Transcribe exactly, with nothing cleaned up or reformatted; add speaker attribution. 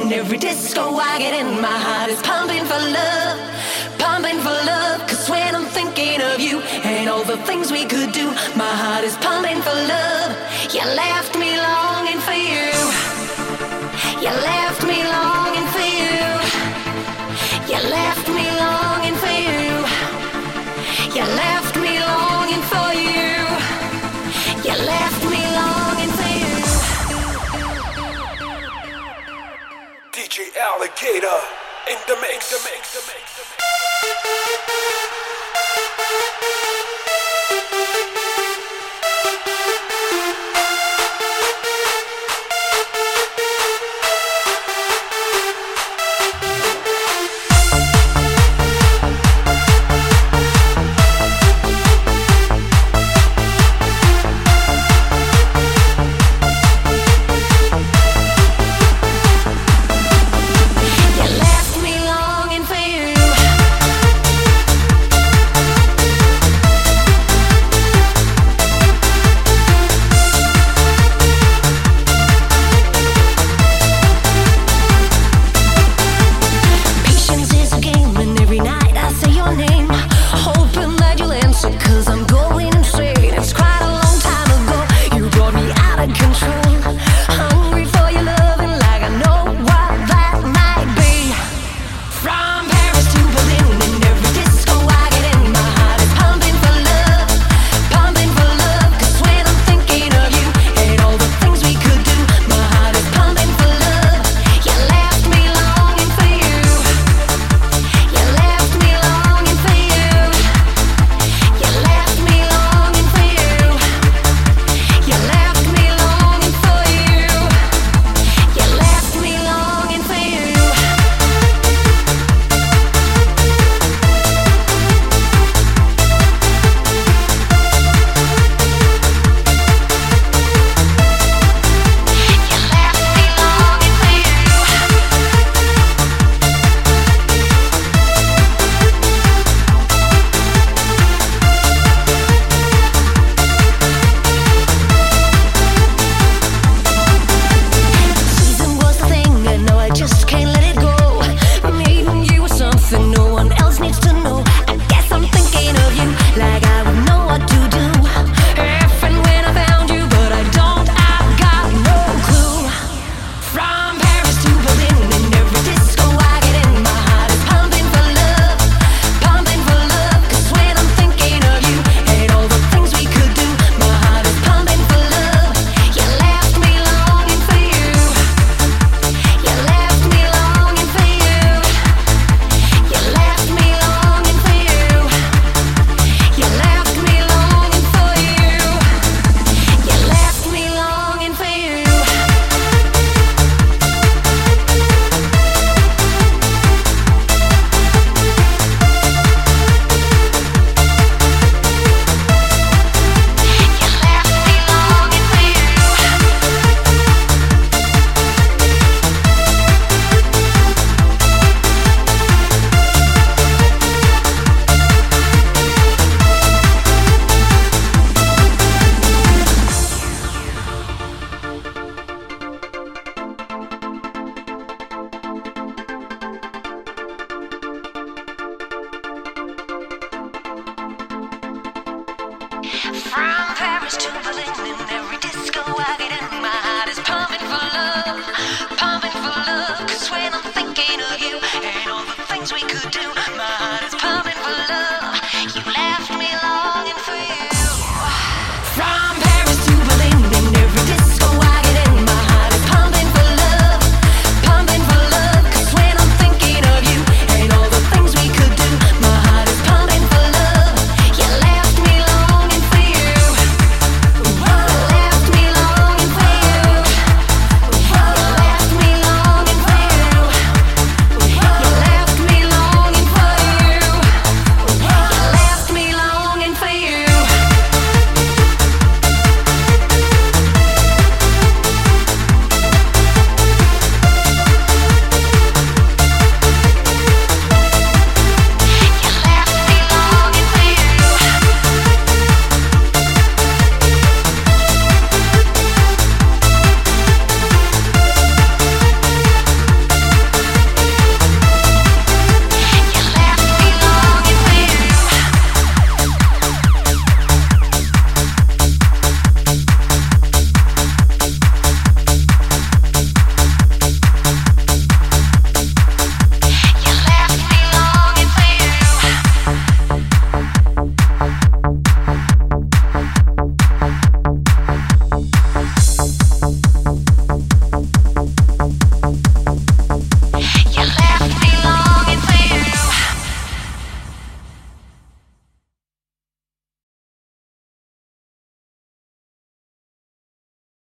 Speaker 1: In every disco I get in, my heart is pumping for love, pumping for love. Cause when I'm thinking of you and all the things we could do, my heart is pumping for love. You left me longing for you. You left me longing for you. You left me longing for you. You left me longing for you. You left me longing for you.
Speaker 2: D J Alligator in the mix, the mix, the mix, the mix.